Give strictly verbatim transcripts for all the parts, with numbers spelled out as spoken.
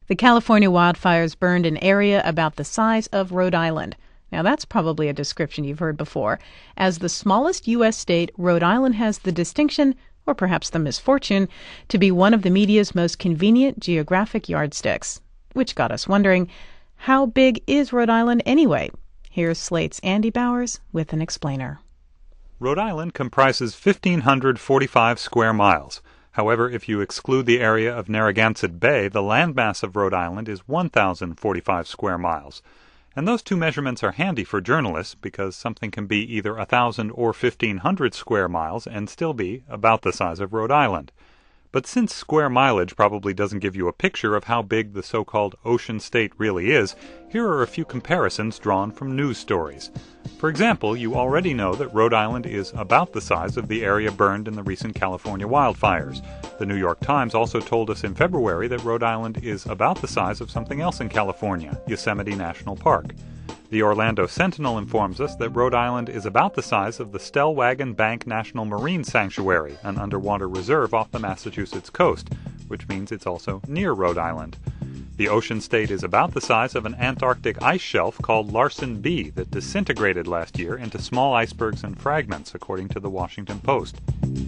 The California wildfires burned an area about the size of Rhode Island. Now, that's probably a description you've heard before. As the smallest U S state, Rhode Island has the distinction, or perhaps the misfortune, to be one of the media's most convenient geographic yardsticks. Which got us wondering, how big is Rhode Island anyway? Here's Slate's Andy Bowers with an explainer. Rhode Island comprises one thousand five hundred forty-five square miles. However, if you exclude the area of Narragansett Bay, the landmass of Rhode Island is one thousand forty-five square miles. And those two measurements are handy for journalists because something can be either one thousand or fifteen hundred square miles and still be about the size of Rhode Island. But since square mileage probably doesn't give you a picture of how big the so-called ocean state really is, here are a few comparisons drawn from news stories. For example, you already know that Rhode Island is about the size of the area burned in the recent California wildfires. The New York Times also told us in February that Rhode Island is about the size of something else in California, Yosemite National Park. The Orlando Sentinel informs us that Rhode Island is about the size of the Stellwagen Bank National Marine Sanctuary, an underwater reserve off the Massachusetts coast, which means it's also near Rhode Island. The ocean state is about the size of an Antarctic ice shelf called Larsen B that disintegrated last year into small icebergs and fragments, according to the Washington Post.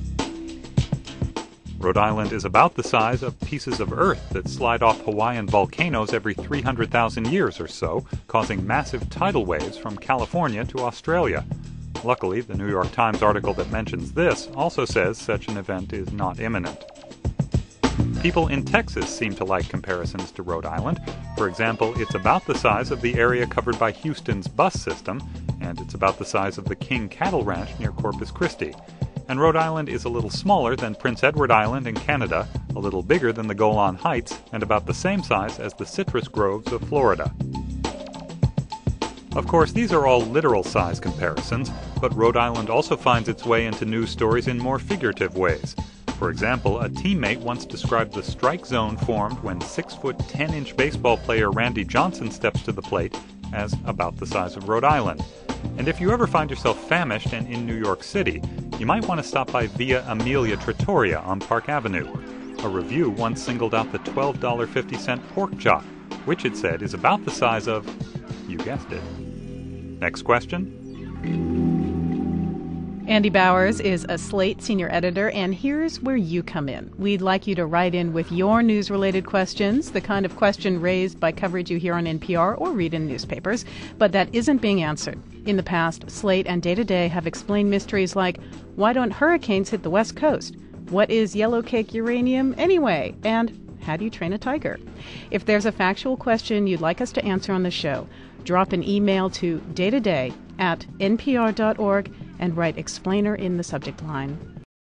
Rhode Island is about the size of pieces of earth that slide off Hawaiian volcanoes every three hundred thousand years or so, causing massive tidal waves from California to Australia. Luckily, the New York Times article that mentions this also says such an event is not imminent. People in Texas seem to like comparisons to Rhode Island. For example, it's about the size of the area covered by Houston's bus system, and it's about the size of the King Cattle Ranch near Corpus Christi. And Rhode Island is a little smaller than Prince Edward Island in Canada, a little bigger than the Golan Heights, and about the same size as the citrus groves of Florida. Of course, these are all literal size comparisons, but Rhode Island also finds its way into news stories in more figurative ways. For example, a teammate once described the strike zone formed when six foot ten inch baseball player Randy Johnson steps to the plate as about the size of Rhode Island. And if you ever find yourself famished and in New York City, you might want to stop by Via Amelia Trattoria on Park Avenue. A review once singled out the twelve dollars and fifty cents pork chop, which it said is about the size of, you guessed it. Next question? Andy Bowers is a Slate senior editor, and here's where you come in. We'd like you to write in with your news-related questions, the kind of question raised by coverage you hear on N P R or read in newspapers, but that isn't being answered. In the past, Slate and Day to Day have explained mysteries like, why don't hurricanes hit the West Coast? What is yellow cake uranium anyway? And how do you train a tiger? If there's a factual question you'd like us to answer on the show, drop an email to daytoday at n p r dot org and write explainer in the subject line.